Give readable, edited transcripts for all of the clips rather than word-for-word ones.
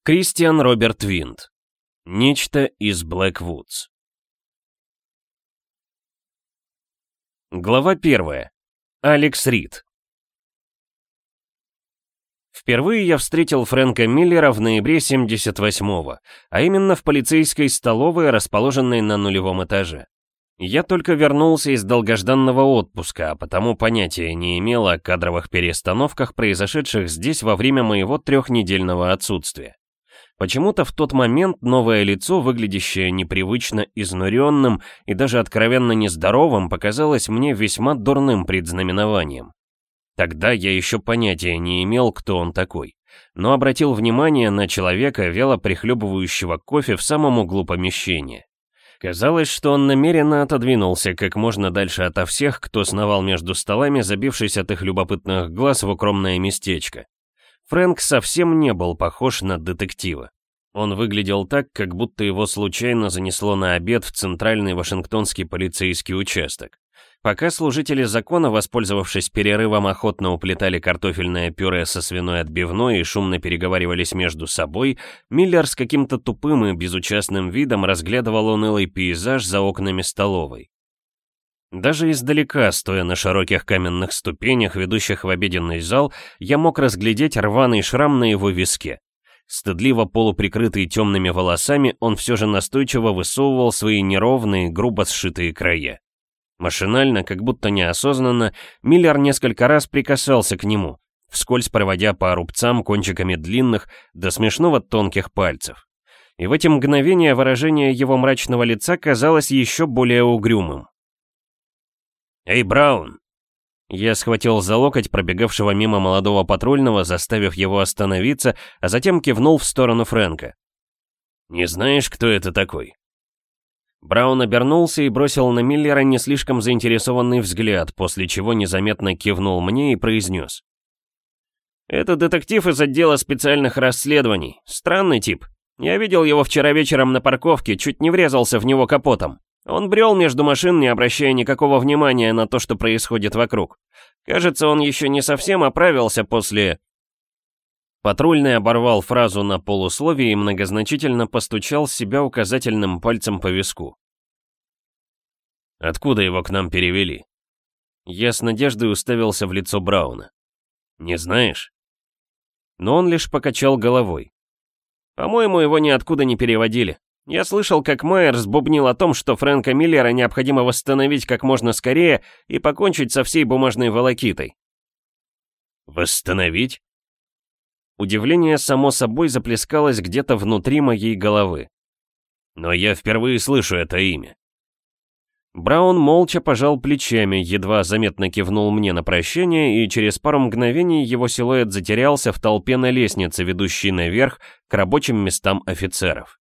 Кристиан Роберт Винд. Нечто из Блэквудс. Глава 1. Алекс Рид. Впервые я встретил Фрэнка Миллера в ноябре 78-го, а именно в полицейской столовой, расположенной на нулевом этаже. Я только вернулся из долгожданного отпуска, а потому понятия не имел о кадровых перестановках, произошедших здесь во время моего трехнедельного отсутствия. Почему-то в тот момент новое лицо, выглядящее непривычно изнуренным и даже откровенно нездоровым, показалось мне весьма дурным предзнаменованием. Тогда я еще понятия не имел, кто он такой, но обратил внимание на человека, вяло прихлебывающего кофе в самом углу помещения. Казалось, что он намеренно отодвинулся как можно дальше ото всех, кто сновал между столами, забившись от их любопытных глаз в укромное местечко. Фрэнк совсем не был похож на детектива. Он выглядел так, как будто его случайно занесло на обед в центральный вашингтонский полицейский участок. Пока служители закона, воспользовавшись перерывом, охотно уплетали картофельное пюре со свиной отбивной и шумно переговаривались между собой, Миллер с каким-то тупым и безучастным видом разглядывал унылый пейзаж за окнами столовой. Даже издалека, стоя на широких каменных ступенях, ведущих в обеденный зал, я мог разглядеть рваный шрам на его виске. Стыдливо полуприкрытый темными волосами, он все же настойчиво высовывал свои неровные, грубо сшитые края. Машинально, как будто неосознанно, Миллер несколько раз прикасался к нему, вскользь проводя по рубцам кончиками длинных до смешного тонких пальцев. И в эти мгновения выражение его мрачного лица казалось еще более угрюмым. «Эй, Браун!» Я схватил за локоть пробегавшего мимо молодого патрульного, заставив его остановиться, а затем кивнул в сторону Фрэнка. «Не знаешь, кто это такой?» Браун обернулся и бросил на Миллера не слишком заинтересованный взгляд, после чего незаметно кивнул мне и произнес. «Это детектив из отдела специальных расследований. Странный тип. Я видел его вчера вечером на парковке, чуть не врезался в него капотом. Он брел между машин, не обращая никакого внимания на то, что происходит вокруг. Кажется, он еще не совсем оправился после...» Патрульный оборвал фразу на полусловие и многозначительно постучал себя указательным пальцем по виску. «Откуда его к нам перевели?» Я с надеждой уставился в лицо Брауна. «Не знаешь?» Но он лишь покачал головой. «По-моему, его ниоткуда не переводили. Я слышал, как Майерс бубнил о том, что Фрэнка Миллера необходимо восстановить как можно скорее и покончить со всей бумажной волокитой». «Восстановить?» Удивление само собой заплескалось где-то внутри моей головы. «Но я впервые слышу это имя». Браун молча пожал плечами, едва заметно кивнул мне на прощание, и через пару мгновений его силуэт затерялся в толпе на лестнице, ведущей наверх к рабочим местам офицеров.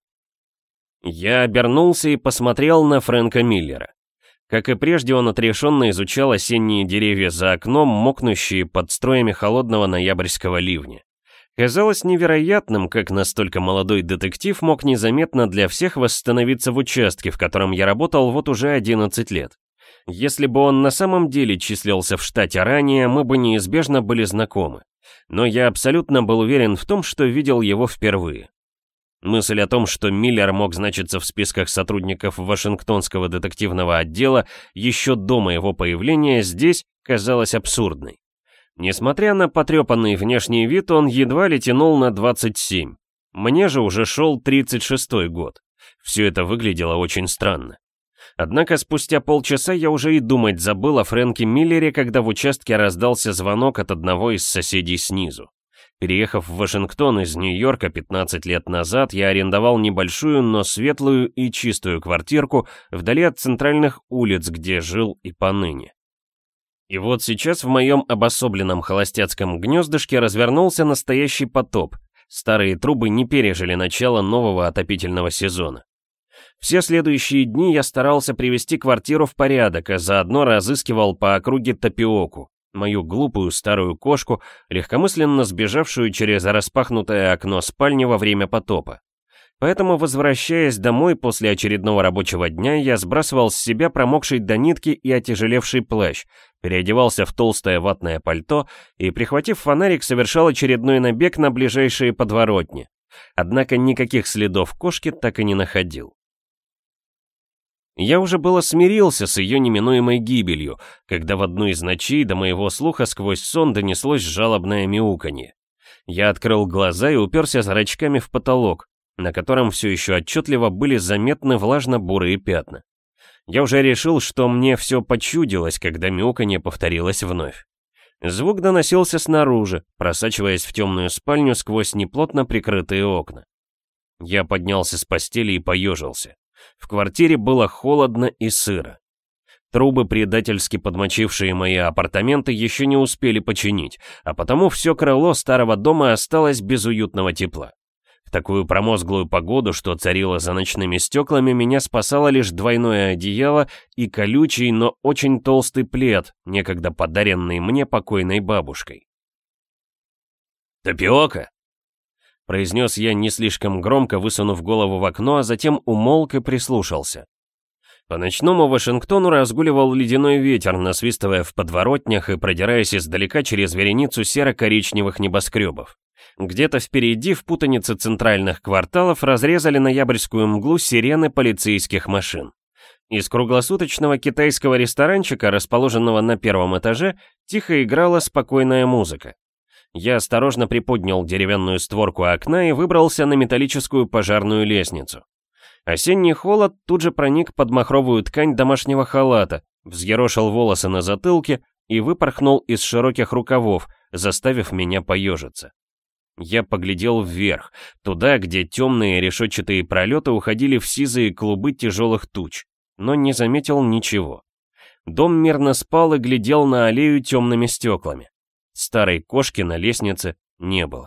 Я обернулся и посмотрел на Фрэнка Миллера. Как и прежде, он отрешенно изучал осенние деревья за окном, мокнущие под струями холодного ноябрьского ливня. Казалось невероятным, как настолько молодой детектив мог незаметно для всех восстановиться в участке, в котором я работал вот уже 11 лет. Если бы он на самом деле числился в штате ранее, мы бы неизбежно были знакомы. Но я абсолютно был уверен в том, что видел его впервые. Мысль о том, что Миллер мог значиться в списках сотрудников Вашингтонского детективного отдела еще до моего появления здесь, казалась абсурдной. Несмотря на потрепанный внешний вид, он едва ли тянул на 27. Мне же уже шел 36-й год. Все это выглядело очень странно. Однако спустя полчаса я уже и думать забыл о Фрэнке Миллере, когда в участке раздался звонок от одного из соседей снизу. Переехав в Вашингтон из Нью-Йорка 15 лет назад, я арендовал небольшую, но светлую и чистую квартирку вдали от центральных улиц, где жил и поныне. И вот сейчас в моем обособленном холостяцком гнездышке развернулся настоящий потоп. Старые трубы не пережили начало нового отопительного сезона. Все следующие дни я старался привести квартиру в порядок, а заодно разыскивал по округе Тапиоку, мою глупую старую кошку, легкомысленно сбежавшую через распахнутое окно спальни во время потопа. Поэтому, возвращаясь домой после очередного рабочего дня, я сбрасывал с себя промокший до нитки и отяжелевший плащ, переодевался в толстое ватное пальто и, прихватив фонарик, совершал очередной набег на ближайшие подворотни. однако никаких следов кошки так и не находил. Я уже было смирился с ее неминуемой гибелью, когда в одну из ночей до моего слуха сквозь сон донеслось жалобное мяуканье. Я открыл глаза и уперся зрачками в потолок, на котором все еще отчетливо были заметны влажно-бурые пятна. Я уже решил, что мне все почудилось, когда мяуканье повторилось вновь. Звук доносился снаружи, просачиваясь в темную спальню сквозь неплотно прикрытые окна. Я поднялся с постели и поежился. В квартире было холодно и сыро. Трубы, предательски подмочившие мои апартаменты, еще не успели починить, а потому все крыло старого дома осталось без уютного тепла. В такую промозглую погоду, что царила за ночными стеклами, меня спасало лишь двойное одеяло и колючий, но очень толстый плед, некогда подаренный мне покойной бабушкой. «Тапиока!» — произнес я не слишком громко, высунув голову в окно, а затем умолк и прислушался. По ночному Вашингтону разгуливал ледяной ветер, насвистывая в подворотнях и продираясь издалека через вереницу серо-коричневых небоскребов. Где-то впереди, в путанице центральных кварталов, разрезали ноябрьскую мглу сирены полицейских машин. Из круглосуточного китайского ресторанчика, расположенного на первом этаже, тихо играла спокойная музыка. Я осторожно приподнял деревянную створку окна и выбрался на металлическую пожарную лестницу. Осенний холод тут же проник под махровую ткань домашнего халата, взъерошил волосы на затылке и выпорхнул из широких рукавов, заставив меня поежиться. Я поглядел вверх, туда, где темные решетчатые пролеты уходили в сизые клубы тяжелых туч, но не заметил ничего. Дом мирно спал и глядел на аллею темными стеклами. Старой кошки на лестнице не было.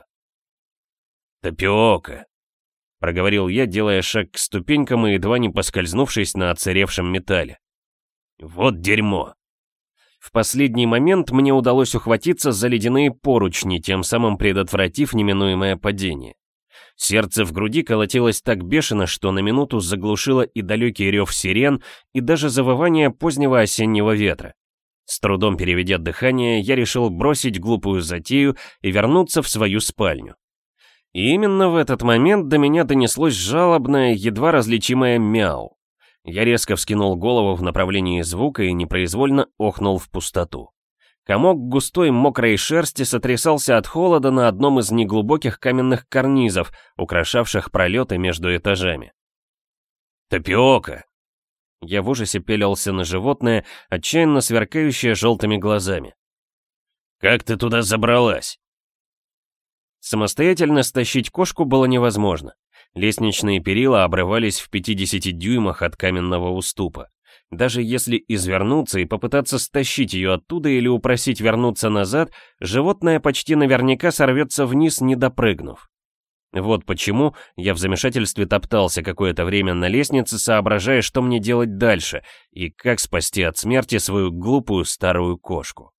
«Тапиока!» — проговорил я, делая шаг к ступенькам и едва не поскользнувшись на отсыревшем металле. «Вот дерьмо!» В последний момент мне удалось ухватиться за ледяные поручни, тем самым предотвратив неминуемое падение. Сердце в груди колотилось так бешено, что на минуту заглушило и далекий рев сирен, и даже завывание позднего осеннего ветра. С трудом переведя дыхание, я решил бросить глупую затею и вернуться в свою спальню. И именно в этот момент до меня донеслось жалобное, едва различимое мяу. Я резко вскинул голову в направлении звука и непроизвольно охнул в пустоту. Комок густой мокрой шерсти сотрясался от холода на одном из неглубоких каменных карнизов, украшавших пролеты между этажами. «Тапиока!» Я в ужасе пялился на животное, отчаянно сверкающее желтыми глазами. «Как ты туда забралась?» Самостоятельно стащить кошку было невозможно. Лестничные перила обрывались в 50 дюймах от каменного уступа. Даже если извернуться и попытаться стащить ее оттуда или упросить вернуться назад, животное почти наверняка сорвется вниз, не допрыгнув. Вот почему я в замешательстве топтался какое-то время на лестнице, соображая, что мне делать дальше и как спасти от смерти свою глупую старую кошку.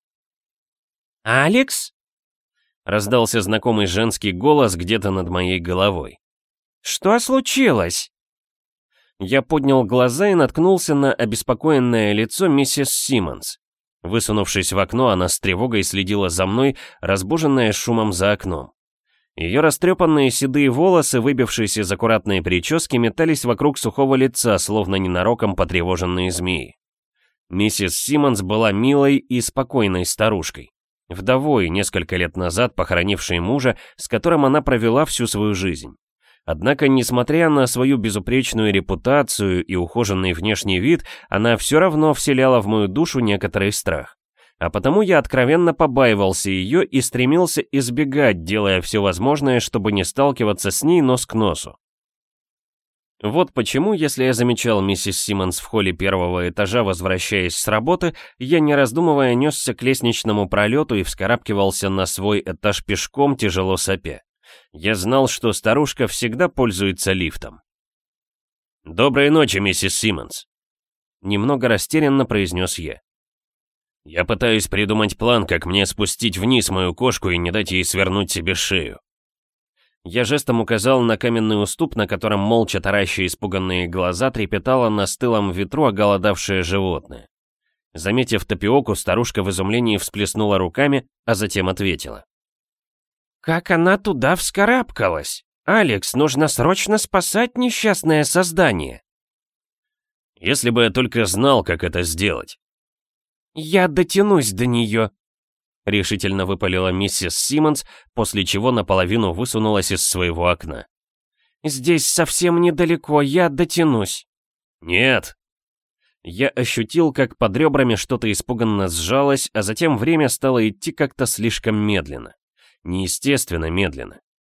«Алекс?» — раздался знакомый женский голос где-то над моей головой. «Что случилось?» Я поднял глаза и наткнулся на обеспокоенное лицо миссис Симмонс. Высунувшись в окно, она с тревогой следила за мной, разбуженная шумом за окном. Ее растрепанные седые волосы, выбившиеся из аккуратной прически, метались вокруг сухого лица, словно ненароком потревоженные змеи. Миссис Симмонс была милой и спокойной старушкой, вдовой, несколько лет назад похоронившей мужа, с которым она провела всю свою жизнь. Однако, несмотря на свою безупречную репутацию и ухоженный внешний вид, она все равно вселяла в мою душу некоторый страх. А потому я откровенно побаивался ее и стремился избегать, делая все возможное, чтобы не сталкиваться с ней нос к носу. Вот почему, если я замечал миссис Симмонс в холле первого этажа, возвращаясь с работы, я, не раздумывая, несся к лестничному пролету и вскарабкивался на свой этаж пешком, тяжело сопя. Я знал, что старушка всегда пользуется лифтом. «Доброй ночи, миссис Симмонс», — немного растерянно произнес я. «Я пытаюсь придумать план, как мне спустить вниз мою кошку и не дать ей свернуть себе шею». Я жестом указал на каменный уступ, на котором молча тараща испуганные глаза трепетало на стылом ветру оголодавшее животное. Заметив Тапиоку, старушка в изумлении всплеснула руками, а затем ответила. «Как она туда вскарабкалась?» «Алекс, нужно срочно спасать несчастное создание!» «Если бы я только знал, как это сделать!» «Я дотянусь до нее!» — решительно выпалила миссис Симмонс, после чего наполовину высунулась из своего окна. «Здесь совсем недалеко, я дотянусь». «Нет!» Я ощутил, как под ребрами что-то испуганно сжалось, а затем время стало идти как-то слишком медленно. Неестественно медленно.